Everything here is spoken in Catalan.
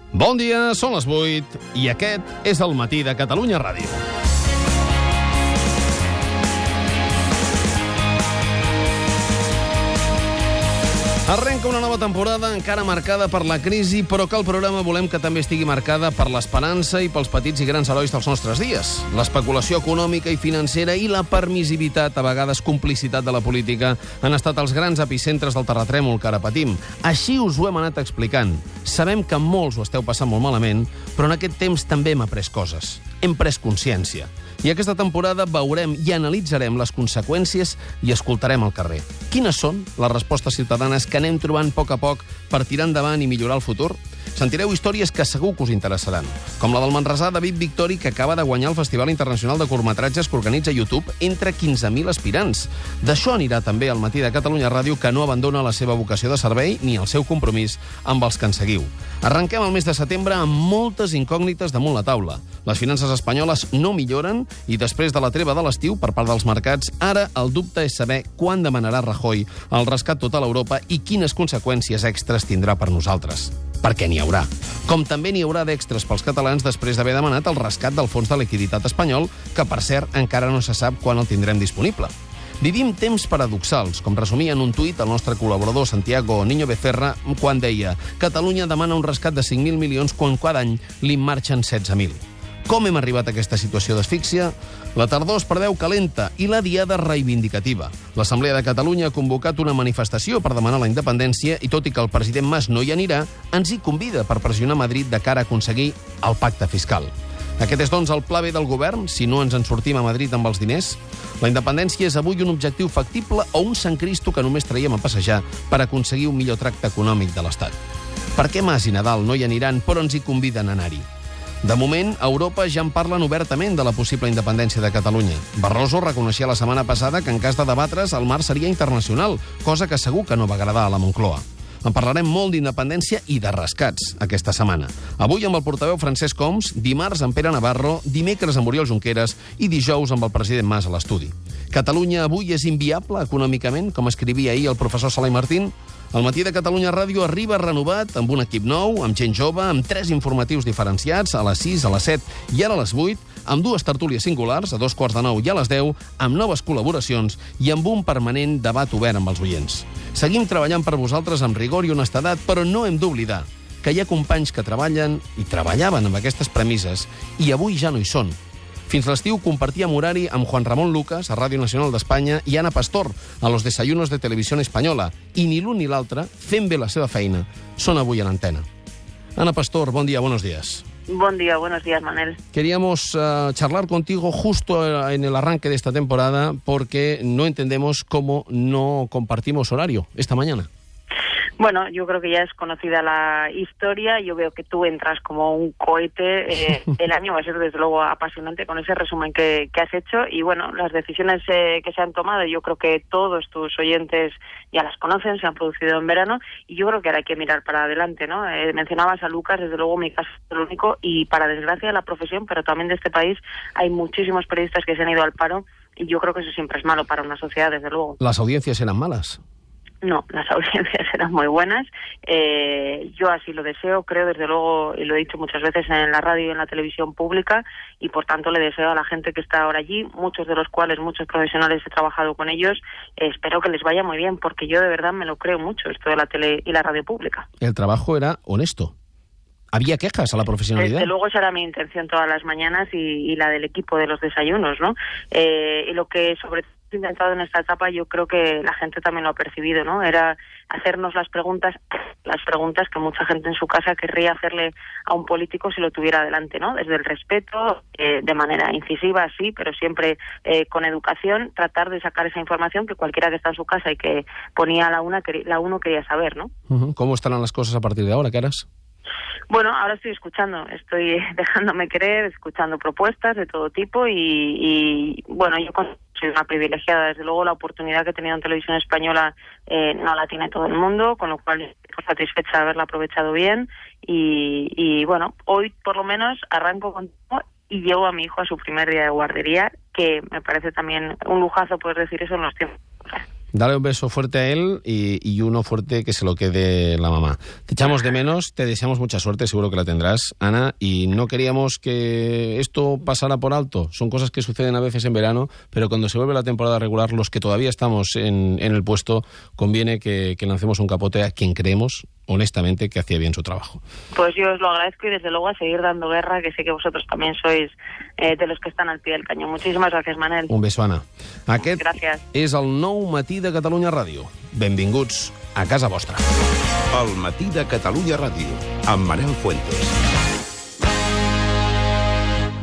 Bon dia, són les 8 i aquest és el matí de Catalunya Ràdio. Arrenca una nova temporada encara marcada per la crisi, però que al programa volem que també estigui marcada per l'esperança i pels petits i grans herois dels nostres dies. L'especulació econòmica i financera i la permissivitat, a vegades complicitat de la política, han estat els grans epicentres del terratrèmol que ara patim. Així us ho hem anat explicant. Sabem que molts ho esteu passant molt malament, però en aquest temps també hem après coses. Hem pres consciència. I aquesta temporada veurem i analitzarem les conseqüències i escoltarem al carrer. Quines són les respostes ciutadanes que anem trobant a poc per tirar endavant i millorar el futur? Sentireu històries que segur que us interessaran, com la del manresà David Victori, que acaba de guanyar el Festival Internacional de Curtmetratges que organitza YouTube entre 15.000 aspirants. D'això anirà també al matí de Catalunya Ràdio, que no abandona la seva vocació de servei ni el seu compromís amb els que ens seguiu. Arrenquem el mes de setembre amb moltes incògnites damunt la taula. Les finances espanyoles no milloren i després de la treva de l'estiu per part dels mercats, ara el dubte és saber quan demanarà Rajoy el rescat total a Europa i quines conseqüències extres tindrà per nosaltres. Perquè n'hi haurà. Com també n'hi haurà d'extres pels catalans després d'haver demanat el rescat del Fons de Liquiditat espanyol, que, per cert, encara no se sap quan el tindrem disponible. Vivim temps paradoxals, com resumia en un tuit el nostre col·laborador Santiago Niño Becerra quan deia: Catalunya demana un rescat de 5.000 milions quan cada any li marxen 16.000. Com hem arribat a aquesta situació d'asfíxia? La tardor es preveu calenta i la diada reivindicativa. L'Assemblea de Catalunya ha convocat una manifestació per demanar la independència i, tot i que el president Mas no hi anirà, ens hi convida per pressionar Madrid de cara a aconseguir el pacte fiscal. Aquest és, doncs, el pla B del govern, si no ens en sortim a Madrid amb els diners? La independència és avui un objectiu factible o un Sant Cristo que només traiem a passejar per aconseguir un millor tracte econòmic de l'Estat? Per què Mas i Nadal no hi aniran, però ens hi conviden a anar-hi? De moment, a Europa ja en parlen obertament de la possible independència de Catalunya. Barroso reconeixia la setmana passada que en cas de debatre's el mar seria internacional, cosa que segur que no va agradar a la Moncloa. En parlarem molt d'independència i de rescats aquesta setmana. Avui amb el portaveu Francesc Homs, dimarts amb Pere Navarro, dimecres amb Oriol Junqueras i dijous amb el president Mas a l'estudi. Catalunya avui és inviable econòmicament, com escrivia ahir el professor Salai Martín? El matí de Catalunya Ràdio arriba renovat, amb un equip nou, amb gent jove, amb 3 informatius diferenciats, a les 6, a les 7 i ara a les 8, amb 2 tertúlies singulars, a 2:45 i a les 10, amb noves col·laboracions i amb un permanent debat obert amb els oients. Seguim treballant per vosaltres amb rigor i honestedat, però no hem d'oblidar que hi ha companys que treballen i treballaven amb aquestes premisses i avui ja no hi són. Fins l'estiu compartíem horari amb Juan Ramón Lucas, a Ràdio Nacional d'Espanya, i Ana Pastor, a Los Desayunos de Televisión Española. I ni l'un ni l'altre, fent bé la seva feina, són avui a l'antena. Ana Pastor, bon día, buenos días. Buen día, buenos días, Manel. Queríamos charlar contigo justo en el arranque de esta temporada porque no entendemos cómo no compartimos horario esta mañana. Bueno, yo creo que ya es conocida la historia. Yo veo que tú entras como un cohete. El año va a ser, desde luego, apasionante con ese resumen que has hecho. Y, bueno, las decisiones que se han tomado, yo creo que todos tus oyentes ya las conocen, se han producido en verano. Y yo creo que ahora hay que mirar para adelante, ¿no? Mencionabas a Lucas, desde luego mi caso es el único. Y, para desgracia de la profesión, pero también de este país, hay muchísimos periodistas que se han ido al paro. Y yo creo que eso siempre es malo para una sociedad, desde luego. ¿Las audiencias eran malas? No, las audiencias eran muy buenas. Yo así lo deseo, creo, desde luego, y lo he dicho muchas veces en la radio y en la televisión pública, y por tanto le deseo a la gente que está ahora allí, muchos de los cuales, muchos profesionales he trabajado con ellos, espero que les vaya muy bien, porque yo de verdad me lo creo mucho, esto de la tele y la radio pública. El trabajo era honesto. ¿Había quejas a la profesionalidad? Desde luego esa era mi intención todas las mañanas y la del equipo de los desayunos, ¿no? Y lo que sobre todo he intentado en esta etapa, yo creo que la gente también lo ha percibido, ¿no? Era hacernos las preguntas que mucha gente en su casa querría hacerle a un político si lo tuviera delante, ¿no? Desde el respeto, de manera incisiva, sí, pero siempre con educación, tratar de sacar esa información que cualquiera que está en su casa y que ponía la uno quería saber, ¿no? ¿Cómo estarán las cosas a partir de ahora? ¿Qué harás? Bueno, ahora estoy escuchando, estoy dejándome creer, escuchando propuestas de todo tipo y bueno, yo soy una privilegiada. Desde luego la oportunidad que he tenido en Televisión Española no la tiene todo el mundo, con lo cual estoy satisfecha de haberla aprovechado bien y bueno, hoy por lo menos arranco contigo y llevo a mi hijo a su primer día de guardería, que me parece también un lujazo poder decir eso en los tiempos. Dale un beso fuerte a él y uno fuerte que se lo quede la mamá. Te echamos de menos, te deseamos mucha suerte, seguro que la tendrás, Ana, y no queríamos que esto pasara por alto. Son cosas que suceden a veces en verano, pero cuando se vuelve la temporada regular, los que todavía estamos en el puesto, conviene que lancemos un capote a quien creemos, honestamente, que hacía bien su trabajo. Pues yo os lo agradezco y desde luego a seguir dando guerra, que sé que vosotros también sois de los que están al pie del cañón. Muchísimas gracias, Manel. Un beso, Anna. Aquest Gràcies. és el Nou Matí de Catalunya Ràdio. Benvinguts a casa vostra. El matí de Catalunya Ràdio, amb Manel Fuentes.